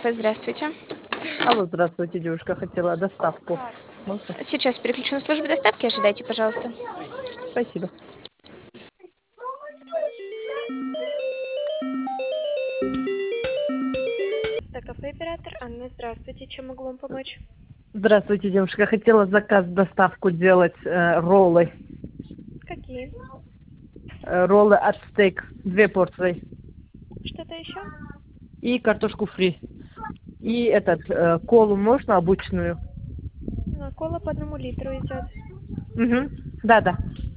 кафе, здравствуйте. Алло, здравствуйте, девушка, хотела доставку. Можно? Сейчас переключу на службу доставки, ожидайте, пожалуйста. Спасибо. Это кафе «Оператор». Анна, здравствуйте. Чем могу вам помочь? Здравствуйте, девушка, хотела заказ, доставку делать, роллы. Какие? Роллы от стейк, 2 порции. Что-то еще? И картошку фри. И колу можно обычную? Кола по 1 литру идет. Угу. Да.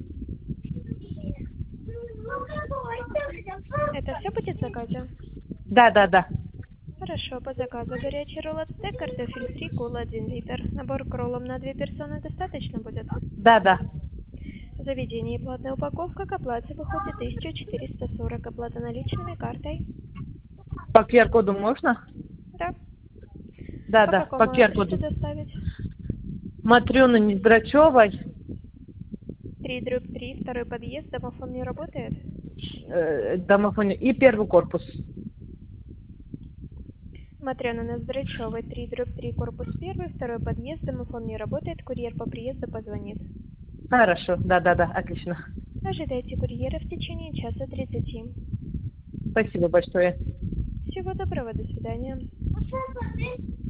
Это все будет в заказе? Да. Хорошо, по заказу горячий ролл от стейк, картофель фри, кола 1 литр. Набор к роллам на 2 персоны достаточно будет? Да. В заведении платная упаковка, к оплате выходит 1440. Оплата наличными, картой. По QR-коду можно? Да. По Да, по какому адресу QR-коду. доставить? Матрёны Нездрачёвой, 3/3, второй подъезд, домофон не работает? домофон и первый корпус. Матрёна Ноздрачёвой, 3/3, корпус 1, второй подъезд, домофон не работает, курьер по приезду позвонит. Хорошо, да, отлично. Ожидайте курьера в течение часа 30. Спасибо большое. Всего доброго, до свидания.